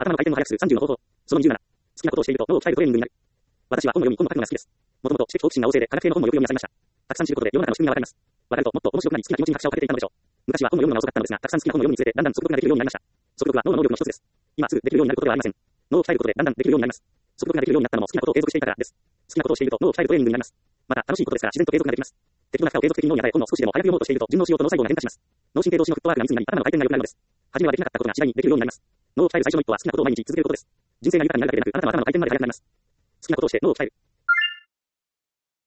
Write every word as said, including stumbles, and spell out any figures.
頭の回転を速くするさんじゅうの方法。そのにじゅうなな。好きなことをしていると脳を鍛えるトレーニングになる。私は本を読み、本を書くのが好きです。もともと知的好奇心が旺盛で科学系の本もよく読み漁りました。たくさん知ることで世の中の仕組みがわかります。わかるともっと面白くなり好きな気持ちに拍車をかけていったのでしょう。昔は本を読むのが遅かったのですが、たくさん好きな本を読むにつれてだんだん速読ができるようになりました。速読は脳の能力の一つです。今すぐできるようになることではありません。脳を鍛えることでだんだんできるようになります。速読ができるようになったのも好きなことを継続していたからです。好きなことをしていると脳を鍛えるトレーニングになります。また楽しいことですから自然と継続ができます。適度な負荷を継続的に脳に与え、本を少しでも早く読もうとしていると順応しようと脳細胞が変化します。脳神経同士のフットワークが密になり頭の回転が良くなるのです。初めはできなかったことが次第にできるようになります。脳を鍛える最初の一歩は好きなことを毎日続けることです。人生が豊かになるだけでなく、あなたの頭の回転まで速くなります。好きなことをして脳を鍛える。